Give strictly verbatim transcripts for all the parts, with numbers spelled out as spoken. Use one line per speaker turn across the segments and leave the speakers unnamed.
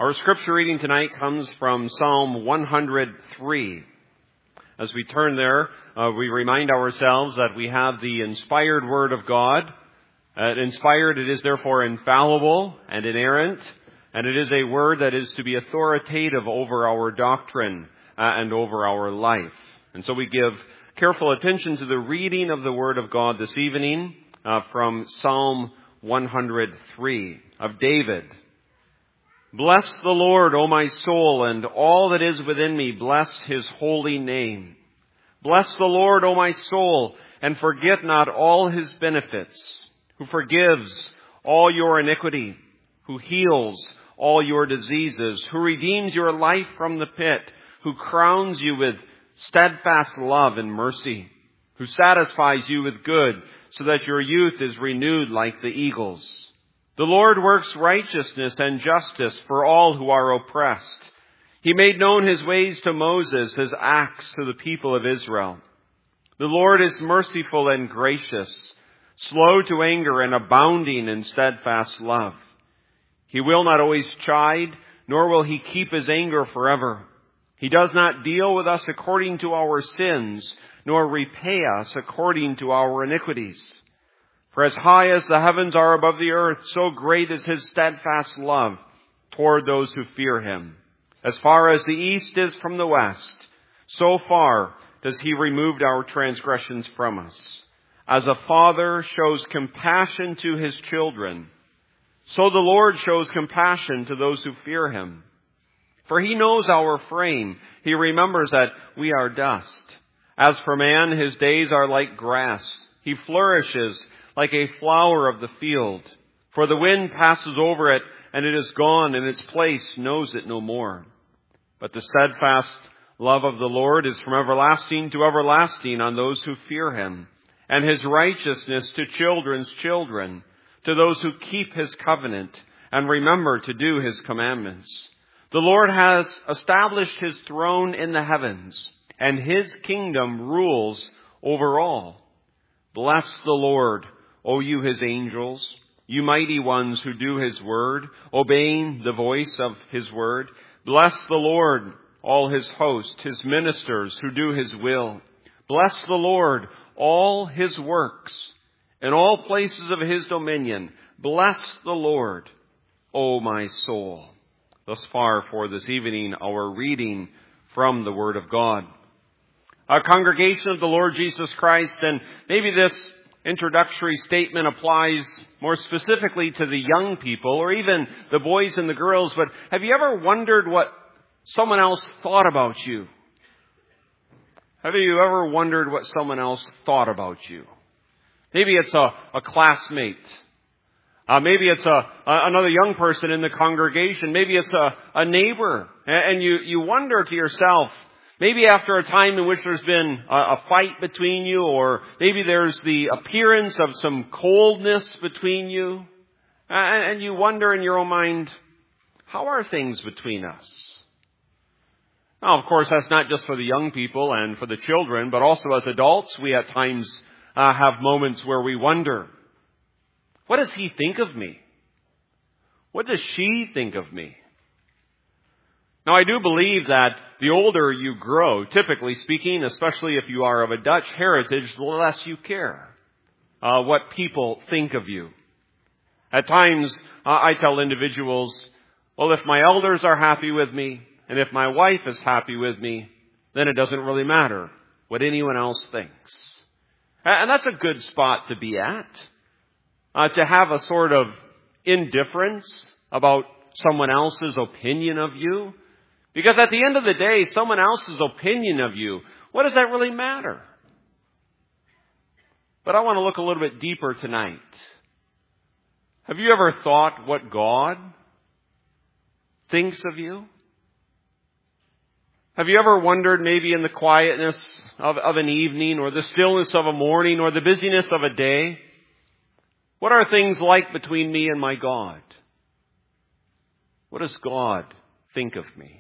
Our scripture reading tonight comes from Psalm one hundred three. As we turn there, uh, we remind ourselves that we have the inspired Word of God. Uh, inspired, it is therefore infallible and inerrant, and it is a word that is to be authoritative over our doctrine uh, and over our life. And so we give careful attention to the reading of the Word of God this evening uh, from Psalm one hundred three of David. Bless the Lord, O my soul, and all that is within me, bless his holy name. Bless the Lord, O my soul, and forget not all his benefits, who forgives all your iniquity, who heals all your diseases, who redeems your life from the pit, who crowns you with steadfast love and mercy, who satisfies you with good, so that your youth is renewed like the eagles. The Lord works righteousness and justice for all who are oppressed. He made known his ways to Moses, his acts to the people of Israel. The Lord is merciful and gracious, slow to anger and abounding in steadfast love. He will not always chide, nor will he keep his anger forever. He does not deal with us according to our sins, nor repay us according to our iniquities. For as high as the heavens are above the earth, so great is his steadfast love toward those who fear him. As far as the east is from the west, so far does he remove our transgressions from us. As a father shows compassion to his children, so the Lord shows compassion to those who fear him. For he knows our frame. He remembers that we are dust. As for man, his days are like grass. He flourishes like a flower of the field. For the wind passes over it, and it is gone, and its place knows it no more. But the steadfast love of the Lord is from everlasting to everlasting on those who fear him, and his righteousness to children's children, to those who keep his covenant and remember to do his commandments. The Lord has established his throne in the heavens, and his kingdom rules over all. Bless the Lord, O you his angels, you mighty ones who do his word, obeying the voice of his word. Bless the Lord, all his host, his ministers who do his will. Bless the Lord, all his works, in all places of his dominion. Bless the Lord, O my soul. Thus far for this evening, our reading from the Word of God. A congregation of the Lord Jesus Christ, and maybe this introductory statement applies more specifically to the young people or even the boys and the girls, but have you ever wondered what someone else thought about you? Have you ever wondered what someone else thought about you? Maybe it's a, a classmate. Uh, maybe it's a, a another young person in the congregation. Maybe it's a, a neighbor. And you, you wonder to yourself, maybe after a time in which there's been a, a fight between you, or maybe there's the appearance of some coldness between you, and, and you wonder in your own mind, how are things between us? Now, of course, that's not just for the young people and for the children, but also as adults, we at times uh, have moments where we wonder, what does he think of me? What does she think of me? Now, I do believe that the older you grow, typically speaking, especially if you are of a Dutch heritage, the less you care uh, what people think of you. At times, uh, I tell individuals, well, if my elders are happy with me, and if my wife is happy with me, then it doesn't really matter what anyone else thinks. And that's a good spot to be at, uh, to have a sort of indifference about someone else's opinion of you. Because at the end of the day, someone else's opinion of you, what does that really matter? But I want to look a little bit deeper tonight. Have you ever thought what God thinks of you? Have you ever wondered, maybe in the quietness of, of an evening, or the stillness of a morning, or the busyness of a day, what are things like between me and my God? What does God think of me?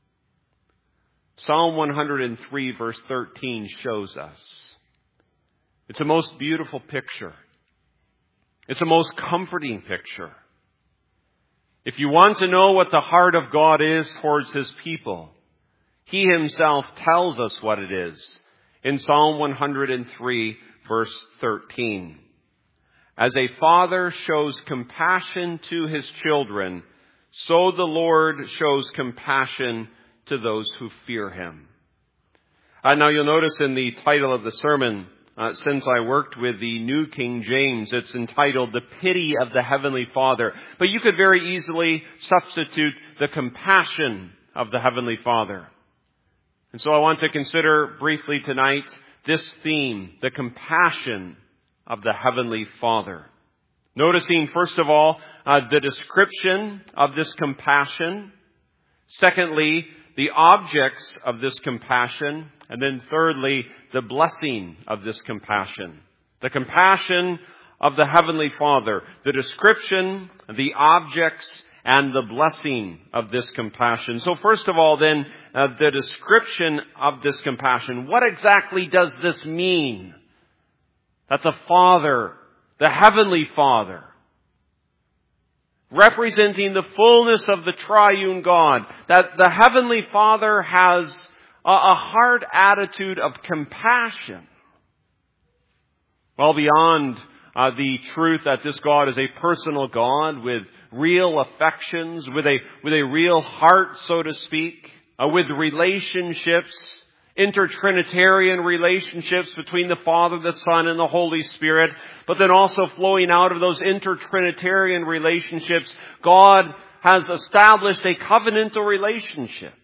Psalm one hundred three verse thirteen shows us. It's a most beautiful picture. It's a most comforting picture. If you want to know what the heart of God is towards His people, He Himself tells us what it is in Psalm one hundred three, verse thirteen. As a father shows compassion to his children, so the Lord shows compassion to those who fear Him. Uh, now you'll notice in the title of the sermon, uh, since I worked with the New King James, it's entitled The Pity of the Heavenly Father. But you could very easily substitute the compassion of the Heavenly Father. And so I want to consider briefly tonight this theme, the compassion of the Heavenly Father. Noticing, first of all, uh, the description of this compassion. Secondly, the objects of this compassion. And then thirdly, the blessing of this compassion. The compassion of the Heavenly Father. The description, the objects, and the blessing of this compassion. So first of all then, uh, the description of this compassion. What exactly does this mean? That the Father, the Heavenly Father, representing the fullness of the triune God, that the Heavenly Father has a, a heart attitude of compassion. Well, beyond uh, the truth that this God is a personal God with real affections, with a with a real heart, so to speak, uh, with relationships, intertrinitarian relationships between the Father, the Son, and the Holy Spirit, but then also flowing out of those intertrinitarian relationships, God has established a covenantal relationship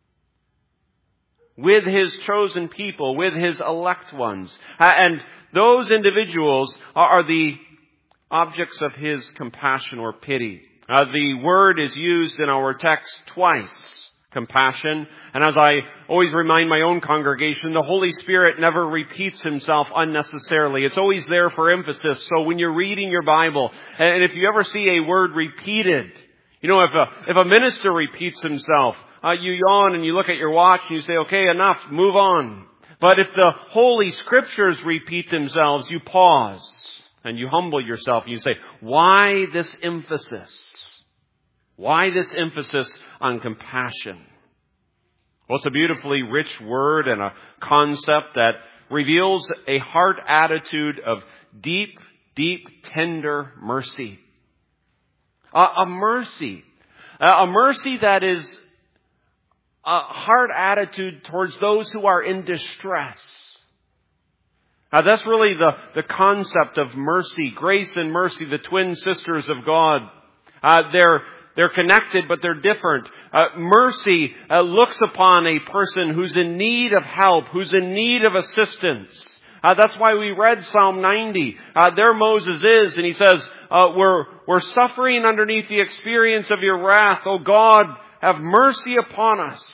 with His chosen people, with His elect ones. Uh, and those individuals are, are the objects of His compassion or pity. Uh, the word is used in our text twice, compassion. And as I always remind my own congregation, the Holy Spirit never repeats Himself unnecessarily. It's always there for emphasis. So when you're reading your Bible, and if you ever see a word repeated, you know, if a, if a minister repeats himself, uh, you yawn and you look at your watch and you say, okay, enough, move on. But if the Holy Scriptures repeat themselves, you pause and you humble yourself and you say, why this emphasis? Why this emphasis on compassion? Well, it's a beautifully rich word and a concept that reveals a heart attitude of deep, deep, tender mercy. A, a mercy. A mercy that is a heart attitude towards those who are in distress. Now, that's really the, the concept of mercy. Grace and mercy, the twin sisters of God. Uh, they're, they're connected, but they're different. Uh, mercy uh, looks upon a person who's in need of help, who's in need of assistance. Uh, that's why we read Psalm ninety. Uh, there Moses is, and he says, uh, we're, we're suffering underneath the experience of your wrath. Oh God, have mercy upon us.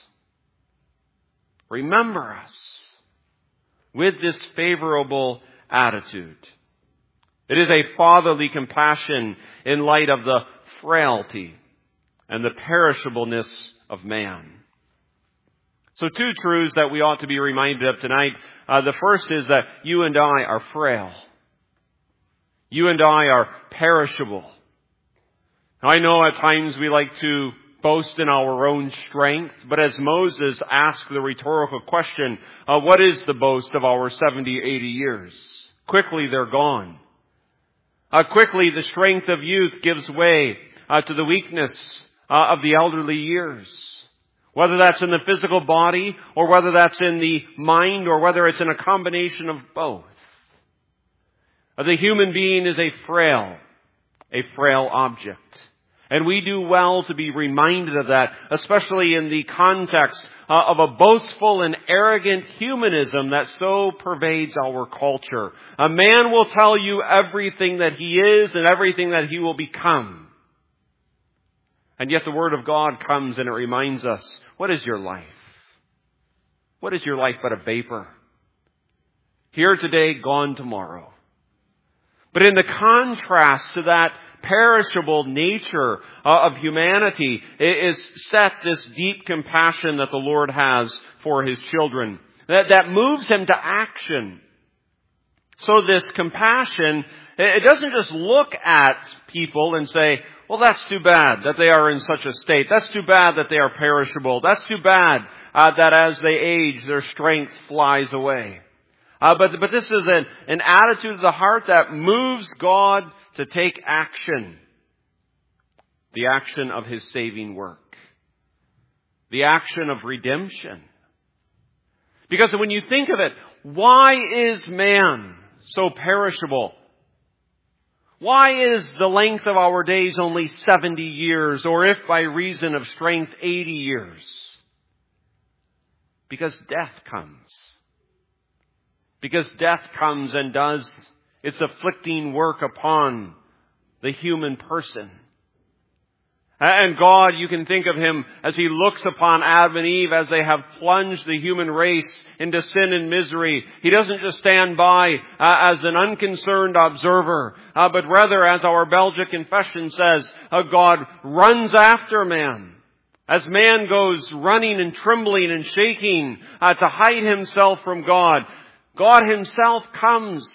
Remember us with this favorable attitude. It is a fatherly compassion in light of the frailty and the perishableness of man. So two truths that we ought to be reminded of tonight. Uh, the first is that you and I are frail. You and I are perishable. I know at times we like to boast in our own strength, but as Moses asked the rhetorical question, uh, what is the boast of our seventy, eighty years? Quickly they're gone. Uh, quickly the strength of youth gives way uh, to the weakness uh, of the elderly years. Whether that's in the physical body, or whether that's in the mind, or whether it's in a combination of both. Uh, the human being is a frail, a frail object. And we do well to be reminded of that, especially in the context uh, of a boastful and arrogant humanism that so pervades our culture. A man will tell you everything that he is and everything that he will become. And yet the Word of God comes and it reminds us, what is your life? What is your life but a vapor? Here today, gone tomorrow. But in the contrast to that perishable nature uh, of humanity is set this deep compassion that the Lord has for His children. That, that moves Him to action. So this compassion, it doesn't just look at people and say, well, that's too bad that they are in such a state. That's too bad that they are perishable. That's too bad uh, that as they age, their strength flies away. Uh, but, but this is an, an attitude of the heart that moves God to take action. The action of His saving work. The action of redemption. Because when you think of it, why is man so perishable? Why is the length of our days only seventy years, or if by reason of strength, eighty years? Because death comes. Because death comes and does its afflicting work upon the human person. And God, you can think of Him as He looks upon Adam and Eve as they have plunged the human race into sin and misery. He doesn't just stand by uh, as an unconcerned observer, uh, but rather, as our Belgic confession says, uh, God runs after man. As man goes running and trembling and shaking uh, to hide himself from God, God Himself comes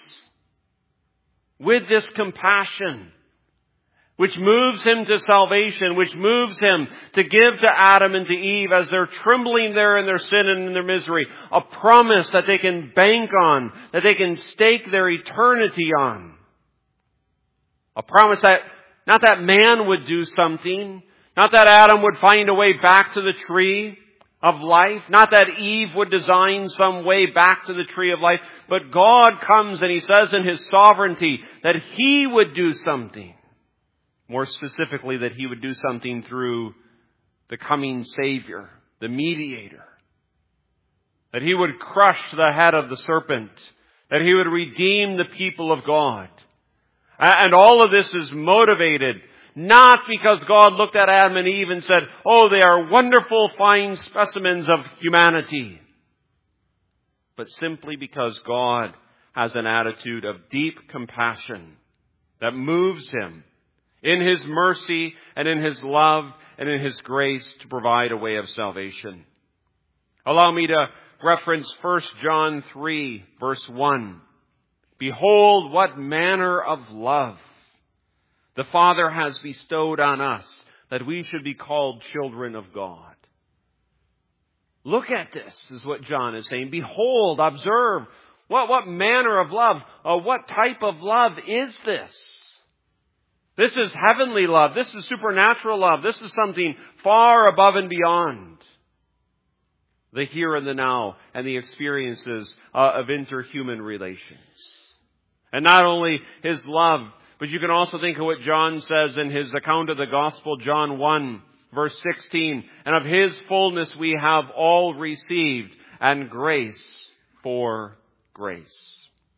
with this compassion, which moves Him to salvation, which moves Him to give to Adam and to Eve, as they're trembling there in their sin and in their misery, a promise that they can bank on, that they can stake their eternity on. A promise that not that man would do something, not that Adam would find a way back to the tree of life, not that Eve would design some way back to the tree of life, but God comes and He says in His sovereignty that He would do something. More specifically, that He would do something through the coming Savior, the mediator. That He would crush the head of the serpent. That He would redeem the people of God. And all of this is motivated not because God looked at Adam and Eve and said, oh, they are wonderful, fine specimens of humanity. But simply because God has an attitude of deep compassion that moves Him in His mercy and in His love and in His grace to provide a way of salvation. Allow me to reference First John three, verse one. Behold, what manner of love the Father has bestowed on us, that we should be called children of God. Look at this, is what John is saying. Behold, observe, what, what manner of love, uh, what type of love is this? This is heavenly love. This is supernatural love. This is something far above and beyond the here and the now and the experiences uh, of interhuman relations. And not only His love, but you can also think of what John says in his account of the gospel, John one, verse sixteen. And of His fullness we have all received, and grace for grace.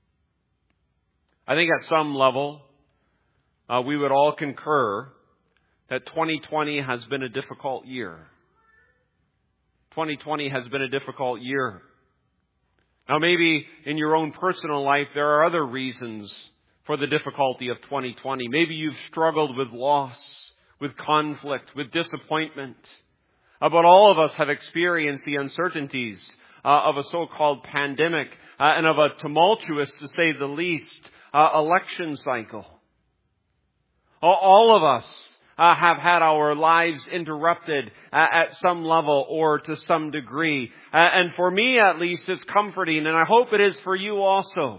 I think at some level, Uh, we would all concur that twenty twenty has been a difficult year. twenty twenty has been a difficult year. Now maybe in your own personal life there are other reasons for the difficulty of twenty twenty. Maybe you've struggled with loss, with conflict, with disappointment. Uh, but all of us have experienced the uncertainties uh, of a so-called pandemic uh, and of a tumultuous, to say the least, uh, election cycle. All of us uh, have had our lives interrupted uh, at some level or to some degree. Uh, and for me, at least, it's comforting, and I hope it is for you also,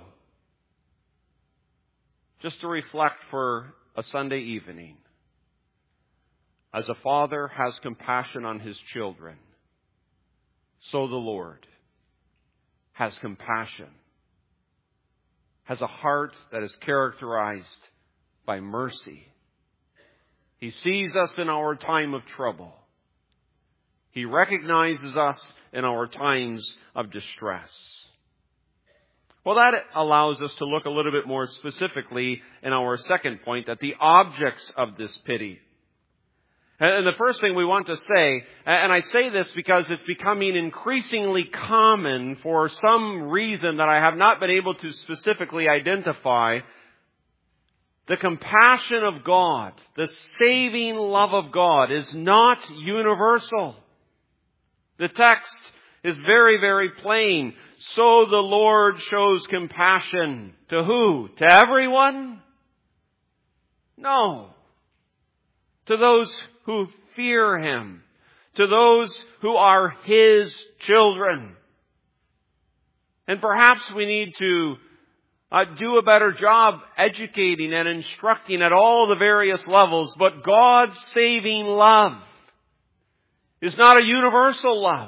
just to reflect for a Sunday evening. As a father has compassion on his children, so the Lord has compassion, has a heart that is characterized by mercy. He sees us in our time of trouble. He recognizes us in our times of distress. Well, that allows us to look a little bit more specifically in our second point at the objects of this pity. And the first thing we want to say, and I say this because it's becoming increasingly common for some reason that I have not been able to specifically identify, the compassion of God, the saving love of God is not universal. The text is very, very plain. So the Lord shows compassion to who? To everyone? No. to those who fear Him, to those who are His children. And perhaps we need to uh, do a better job educating and instructing at all the various levels. But God's saving love is not a universal love.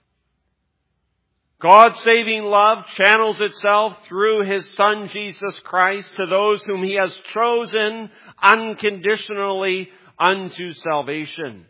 God's saving love channels itself through His Son Jesus Christ to those whom He has chosen unconditionally unto salvation.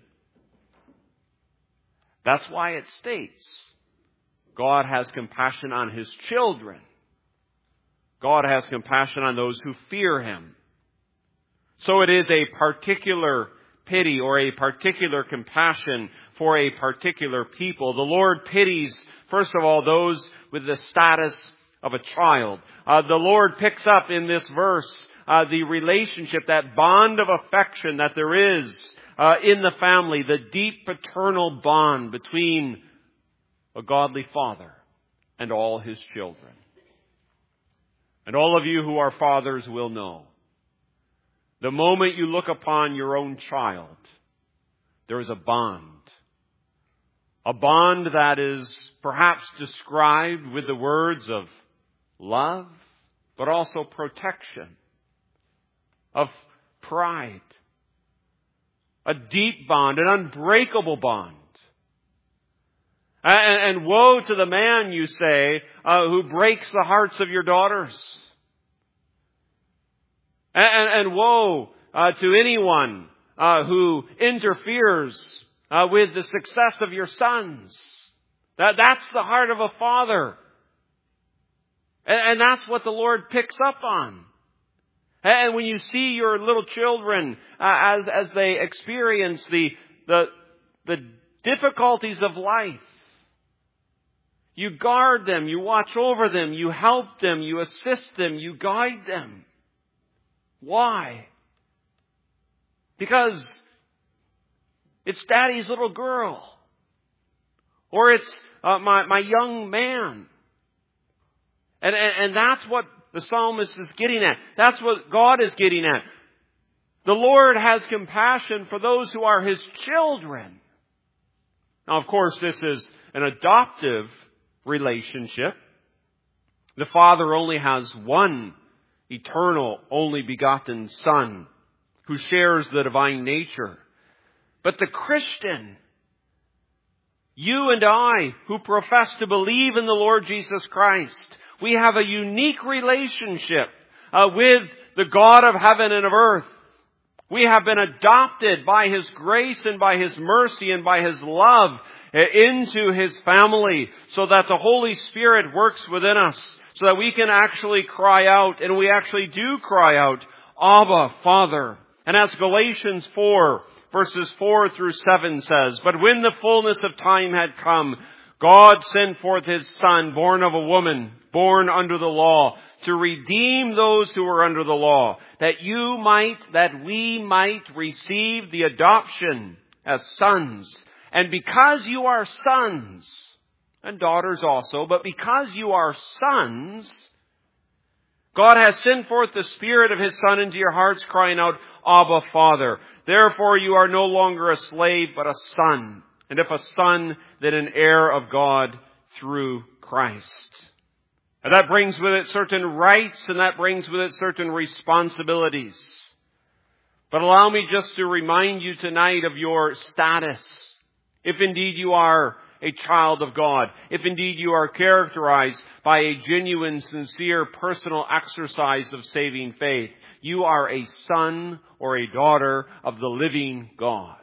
That's why it states God has compassion on His children. God has compassion on those who fear Him. So it is a particular pity or a particular compassion for a particular people. The Lord pities, first of all, those with the status of a child. Uh, the Lord picks up in this verse uh, the relationship, that bond of affection that there is uh, in the family, the deep paternal bond between a godly father and all his children. And all of you who are fathers will know, the moment you look upon your own child, there is a bond. A bond that is perhaps described with the words of love, but also protection, of pride. A deep bond, an unbreakable bond. And, and woe to the man, you say, uh, who breaks the hearts of your daughters. And, and, and woe uh, to anyone uh, who interferes uh, with the success of your sons. That, that's the heart of a father. And, and that's what the Lord picks up on. And when you see your little children uh, as, as they experience the, the, the difficulties of life, you guard them, you watch over them, you help them, you assist them, you guide them. Why? Because it's Daddy's little girl. Or it's uh, my, my young man. And, and, and that's what the psalmist is getting at. That's what God is getting at. The Lord has compassion for those who are His children. Now, of course, this is an adoptive relationship. The Father only has one eternal, only begotten Son who shares the divine nature. But the Christian, you and I, who profess to believe in the Lord Jesus Christ, we have a unique relationship uh, with the God of heaven and of earth. We have been adopted by His grace and by His mercy and by His love into His family, so that the Holy Spirit works within us, so that we can actually cry out, and we actually do cry out, Abba, Father. And as Galatians four, verses four through seven says, but when the fullness of time had come, God sent forth His Son, born of a woman, born under the law, to redeem those who were under the law, that you might, that we might receive the adoption as sons. And because you are sons, and daughters also, but because you are sons, God has sent forth the Spirit of His Son into your hearts, crying out, Abba, Father. Therefore you are no longer a slave, but a son. And if a son, then an heir of God through Christ. And that brings with it certain rights, and that brings with it certain responsibilities. But allow me just to remind you tonight of your status. If indeed you are a child of God, if indeed you are characterized by a genuine, sincere, personal exercise of saving faith, you are a son or a daughter of the living God.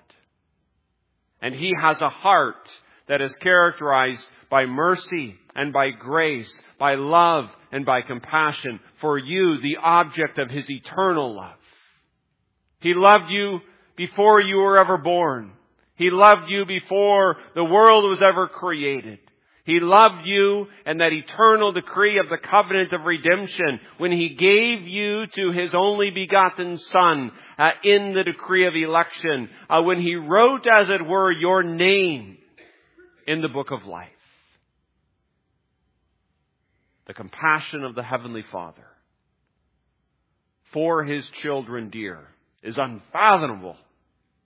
And He has a heart that is characterized by mercy and by grace, by love and by compassion for you, the object of His eternal love. He loved you before you were ever born. He loved you before the world was ever created. He loved you, and that eternal decree of the covenant of redemption, when He gave you to His only begotten Son uh, in the decree of election, uh, when He wrote, as it were, your name in the book of life. The compassion of the Heavenly Father for His children dear is unfathomable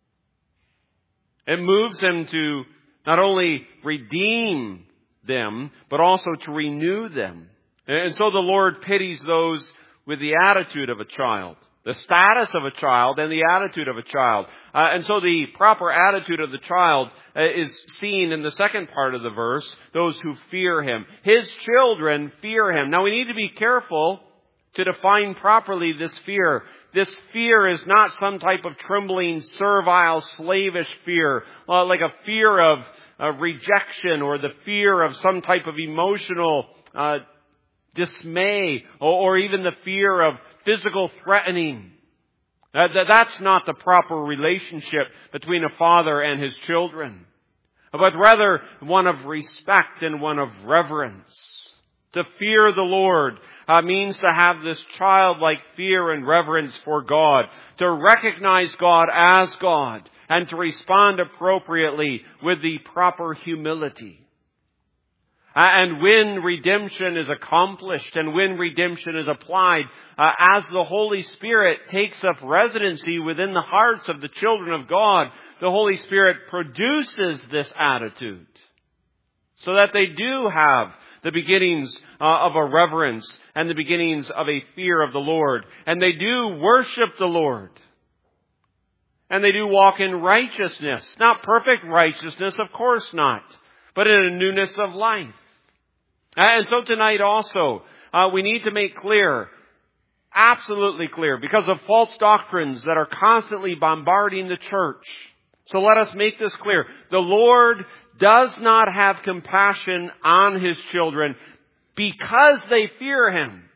It moves Him to not only redeem them, but also to renew them. And so the Lord pities those with the attitude of a child, the status of a child and the attitude of a child. Uh, and so the proper attitude of the child uh, is seen in the second part of the verse, those who fear Him. His children fear Him. Now we need to be careful to define properly this fear. This fear is not some type of trembling, servile, slavish fear, uh, like a fear of uh, rejection or the fear of some type of emotional uh, dismay or, or even the fear of physical threatening. That, that, that's not the proper relationship between a father and his children, but rather one of respect and one of reverence. To fear the Lord uh, means to have this childlike fear and reverence for God, to recognize God as God, and to respond appropriately with the proper humility. And when redemption is accomplished and when redemption is applied, uh, as the Holy Spirit takes up residency within the hearts of the children of God, the Holy Spirit produces this attitude so that they do have the beginnings uh, of a reverence and the beginnings of a fear of the Lord. And they do worship the Lord. And they do walk in righteousness. Not perfect righteousness, of course not, but in a newness of life. And so tonight also, uh, we need to make clear, absolutely clear, because of false doctrines that are constantly bombarding the church. So let us make this clear. The Lord does not have compassion on His children because they fear Him.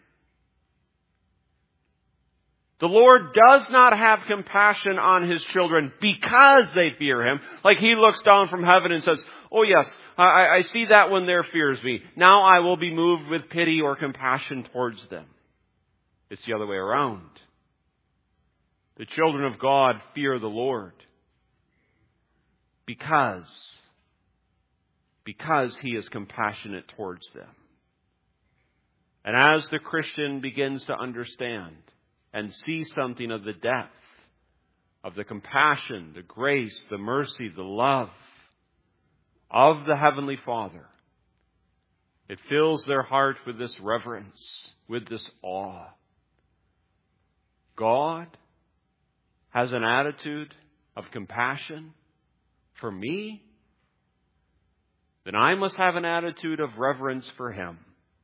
The Lord does not have compassion on His children because they fear Him. Like He looks down from heaven and says, oh yes, I, I see that one there fears me. Now I will be moved with pity or compassion towards them. It's the other way around. The children of God fear the Lord because, because He is compassionate towards them. And as the Christian begins to understand and see something of the depth of the compassion, the grace, the mercy, the love of the Heavenly Father, it fills their heart with this reverence, with this awe. God has an attitude of compassion for me, then I must have an attitude of reverence for Him.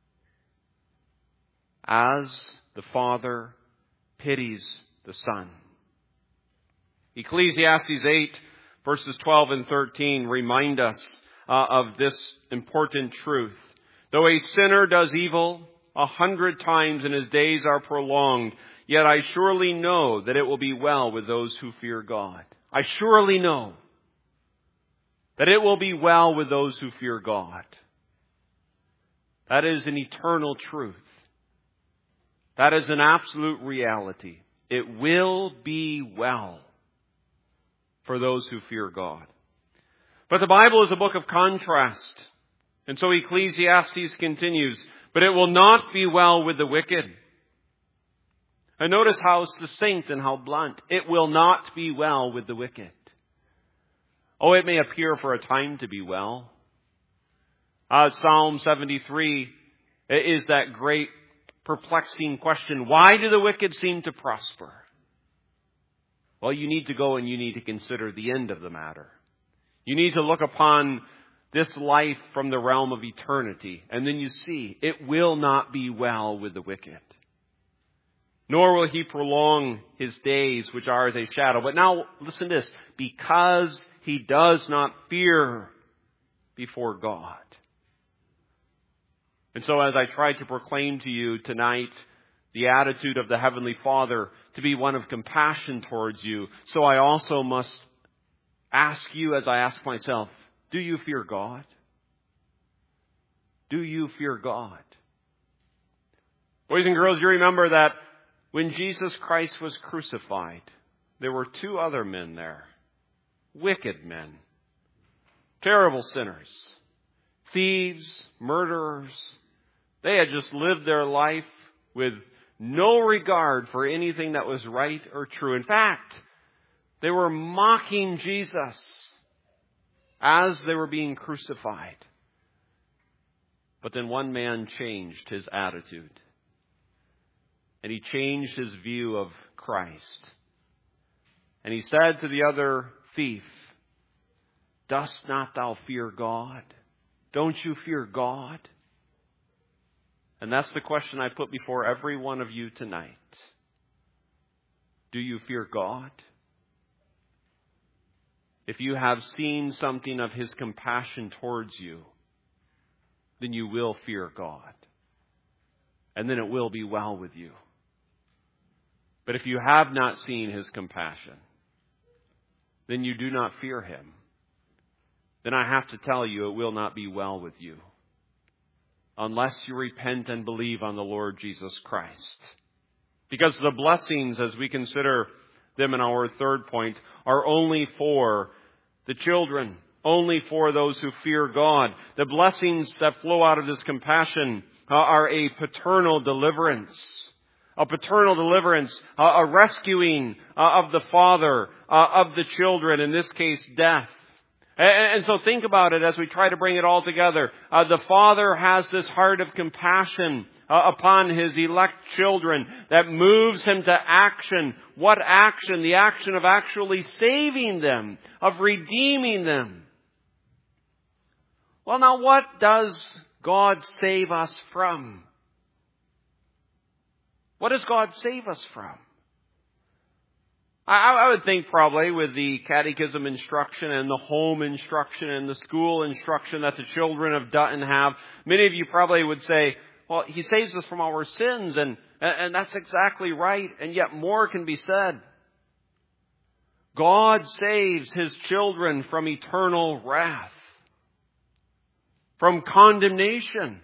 As the Father pities the Son. Ecclesiastes eight, verses twelve and thirteen remind us uh, of this important truth. Though a sinner does evil a hundred times and his days are prolonged, yet I surely know that it will be well with those who fear God. I surely know that it will be well with those who fear God. That is an eternal truth. That is an absolute reality. It will be well for those who fear God. But the Bible is a book of contrast. And so Ecclesiastes continues, but it will not be well with the wicked. And notice how succinct and how blunt. It will not be well with the wicked. Oh, it may appear for a time to be well. Uh, Psalm seventy-three is that great perplexing question. Why do the wicked seem to prosper? Well, you need to go and you need to consider the end of the matter. You need to look upon this life from the realm of eternity. And then you see, it will not be well with the wicked. Nor will he prolong his days, which are as a shadow. But now, listen to this. Because he does not fear before God. And so as I try to proclaim to you tonight the attitude of the Heavenly Father to be one of compassion towards you, so I also must ask you, as I ask myself, do you fear God? Do you fear God? Boys and girls, you remember that when Jesus Christ was crucified, there were two other men there. Wicked men. Terrible sinners. Thieves, murderers. They had just lived their life with no regard for anything that was right or true. In fact, they were mocking Jesus. as they were being crucified. But then one man changed his attitude. And he changed his view of Christ. And he said to the other thief, "Dost not thou fear God? Don't you fear God?" And that's the question I put before every one of you tonight. Do you fear God? If you have seen something of His compassion towards you, then you will fear God. And then it will be well with you. But if you have not seen His compassion, then you do not fear Him. Then I have to tell you, it will not be well with you. Unless you repent and believe on the Lord Jesus Christ. Because the blessings, as we consider them in our third point, are only for the children. Only for those who fear God. The blessings that flow out of His compassion uh, are a paternal deliverance. A paternal deliverance, uh, a rescuing uh, of the father, uh, of the children, in this case, death. And, and so think about it as we try to bring it all together. Uh, the Father has this heart of compassion uh, upon His elect children that moves Him to action. What action? The action of actually saving them, of redeeming them. Well, now what does God save us from? What does God save us from? I, I would think probably with the catechism instruction and the home instruction and the school instruction that the children of Dutton have, many of you probably would say, well, He saves us from our sins, and, and that's exactly right, and yet more can be said. God saves His children from eternal wrath, from condemnation,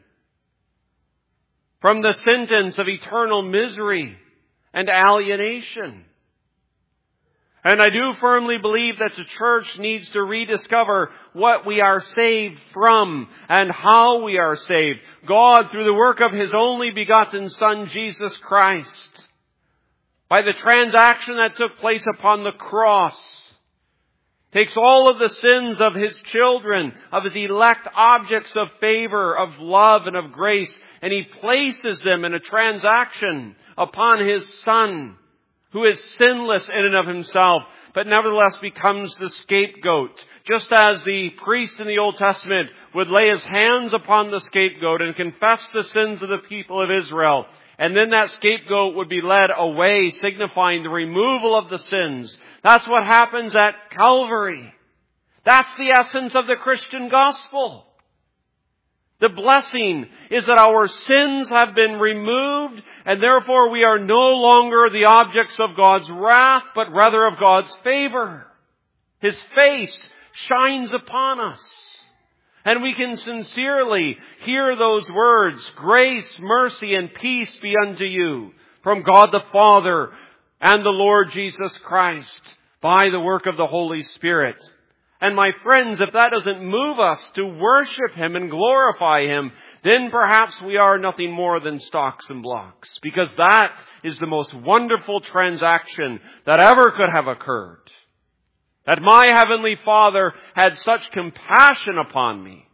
from the sentence of eternal misery and alienation. And I do firmly believe that the church needs to rediscover what we are saved from and how we are saved. God, through the work of His only begotten Son, Jesus Christ, by the transaction that took place upon the cross, takes all of the sins of His children, of His elect objects of favor, of love, and of grace, and He places them in a transaction upon His Son, who is sinless in and of Himself, but nevertheless becomes the scapegoat. Just as the priest in the Old Testament would lay his hands upon the scapegoat and confess the sins of the people of Israel, and then that scapegoat would be led away, signifying the removal of the sins. That's what happens at Calvary. That's the essence of the Christian gospel. The blessing is that our sins have been removed, and therefore we are no longer the objects of God's wrath, but rather of God's favor. His face shines upon us. And we can sincerely hear those words, "Grace, mercy, and peace be unto you from God the Father and the Lord Jesus Christ by the work of the Holy Spirit." And my friends, if that doesn't move us to worship Him and glorify Him, then perhaps we are nothing more than stocks and blocks. Because that is the most wonderful transaction that ever could have occurred. That my Heavenly Father had such compassion upon me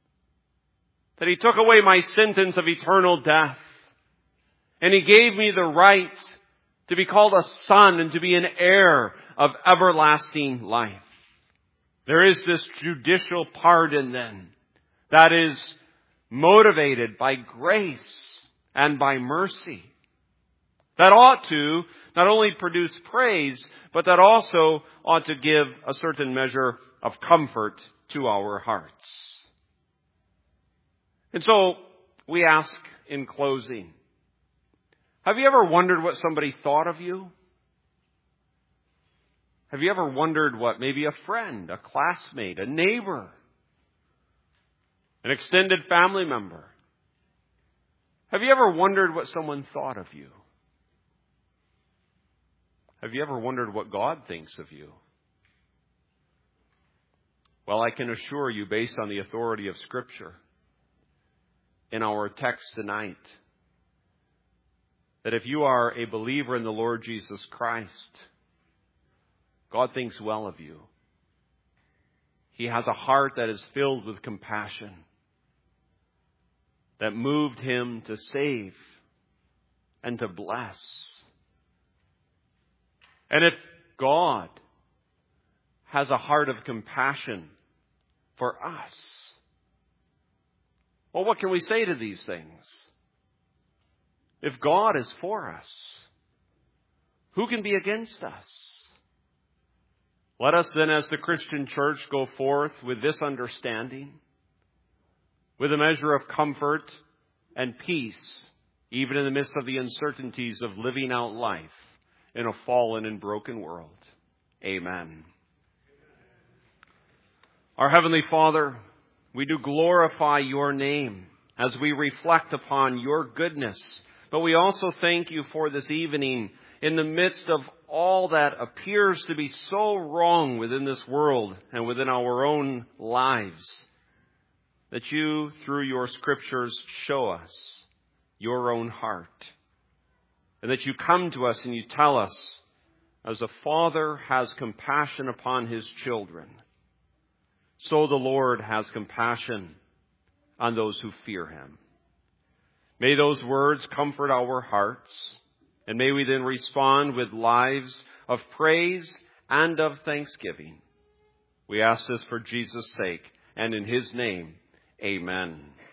that He took away my sentence of eternal death. And He gave me the right to be called a son and to be an heir of everlasting life. There is this judicial pardon then that is motivated by grace and by mercy. That ought to not only produce praise, but that also ought to give a certain measure of comfort to our hearts. And so we ask in closing, have you ever wondered what somebody thought of you? Have you ever wondered what maybe a friend, a classmate, a neighbor, an extended family member, have you ever wondered what someone thought of you? Have you ever wondered what God thinks of you? Well, I can assure you, based on the authority of Scripture, in our text tonight, that if you are a believer in the Lord Jesus Christ, God thinks well of you. He has a heart that is filled with compassion, that moved him to save and to bless. And if God has a heart of compassion for us, well, what can we say to these things? If God is for us, who can be against us? Let us then, as the Christian church, go forth with this understanding, with a measure of comfort and peace, even in the midst of the uncertainties of living out life in a fallen and broken world. Amen. Our Heavenly Father, we do glorify your name as we reflect upon your goodness, but we also thank you for this evening in the midst of all that appears to be so wrong within this world and within our own lives, that you, through your scriptures, show us your own heart. And that you come to us and you tell us, as a father has compassion upon his children, so the Lord has compassion on those who fear him. May those words comfort our hearts, and may we then respond with lives of praise and of thanksgiving. We ask this for Jesus' sake, and in his name, amen.